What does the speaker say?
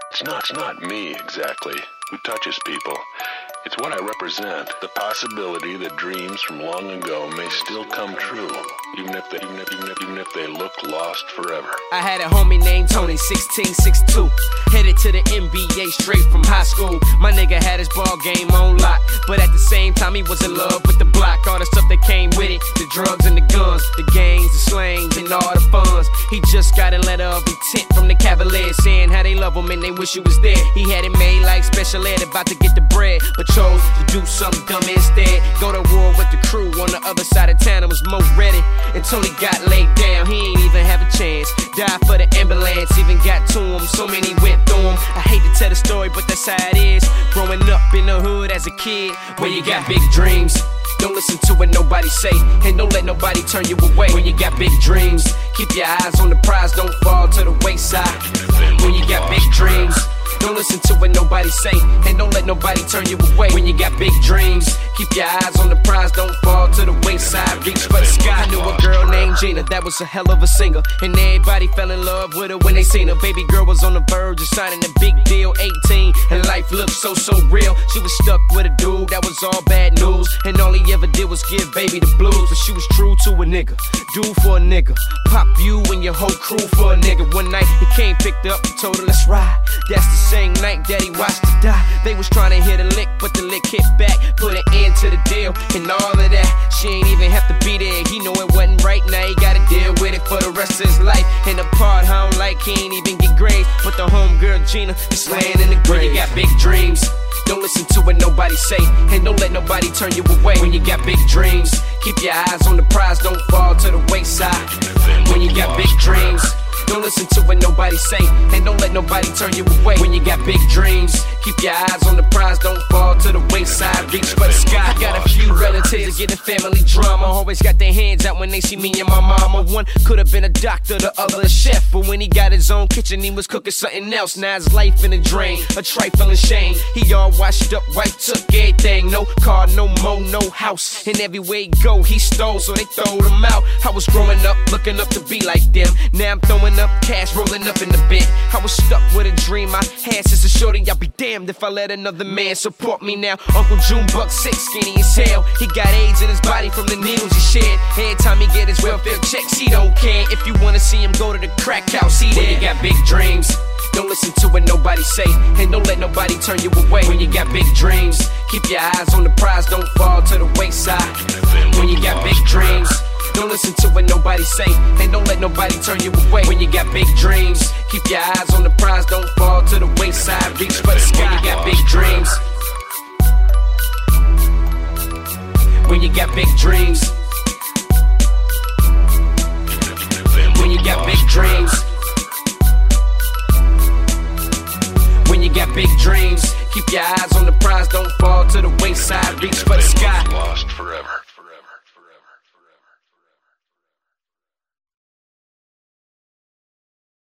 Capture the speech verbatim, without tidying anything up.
It's not, it's not me exactly who touches people. It's what I represent. The possibility that dreams from long ago may still come true, even if they, even if, even if, even if they look lost forever. I had a homie named Tony, sixteen, six two, headed to the N B A straight from high school. My nigga had his ball game on lock, but at the same time he was in love with the block. All the stuff that came with it, the drugs and the guns, the gangs, the slangs, and all the funds. He just got a letter of intent from the Cavaliers saying how they love him and they wish he was there. He had it made like special ed, about to get the bread, but chose to do something dumb instead. Go to war with the crew on the other side of town and was more ready until he got laid down. He ain't even have a chance. Died for the ambulance, even got to him. So many went through him. I hate to tell the story, but that's how it is. Growing up in the hood as a kid, where you got big dreams. Don't listen to what nobody say, and don't let nobody turn you away. When you got big dreams, keep your eyes on the prize, don't fall to the wayside. When you got big dreams, don't listen to what nobody say, and don't let nobody turn you away. When you got big dreams, keep your eyes on the prize, don't fall to the wayside. Reach for the sky. I knew a girl named Gina that was a hell of a singer, and everybody fell in love with her when they seen her. Baby girl was on the verge of signing a big deal, eighteen, and life looked so, so real. She was stuck with a dude that was all bad news, and all he ever did was give baby the blues. But she was true to a nigga, dude for a nigga, pop you and your whole crew for a nigga. One night he came, picked up, and told her let's ride. That's the same night that he watched her die. They was trying to hit a lick, but the lick hit back, put an end to the deal, and all of that. She ain't even have to be there. He know it wasn't right. Now he gotta deal with it for the rest of his life. And the part I don't like, he ain't even get grades, but the homegirl Gina is laying in the grave. When you got big dreams, don't listen to what nobody say, and don't let nobody turn you away. When you got big dreams, keep your eyes on the prize, don't fall to the wayside. When you got big dreams, don't listen to what nobody say, and don't let nobody turn you away. When you got big dreams, keep your eyes on the prize, don't fall to the wayside. Reach for the sky. I got a few relatives that get in family drama, always got their hands out when they see me and my mama. One could have been a doctor, the other a chef, but when he got his own kitchen, he was cooking something else. Now his life in a drain, a trifling shame. He all washed up, wife took everything. No car, no mo, no house, and everywhere he go, he stole, so they throwed him out. I was growing up, looking up to be like them. Now I'm throwing up cash, rolling up in the bed. I was stuck with a dream I had since a shorty. I'll be damned if I let another man support me now. Uncle June buck six, skinny as hell. He got AIDS in his body from the needles he shed. Every time he get his welfare checks, he don't care. If you wanna see him go to the crack house, he there. When you got big dreams, don't listen to what nobody say, and don't let nobody turn you away. When you got big dreams, keep your eyes on the prize, don't fall to the wayside. When you got big dreams, don't listen to what nobody say, and don't let nobody turn you away. When you got big dreams, keep your eyes on the prize, don't fall to the wayside. Reach for the sky. When you got big dreams, when you got big dreams, when you got big dreams, when you got big dreams, keep your eyes on the prize, don't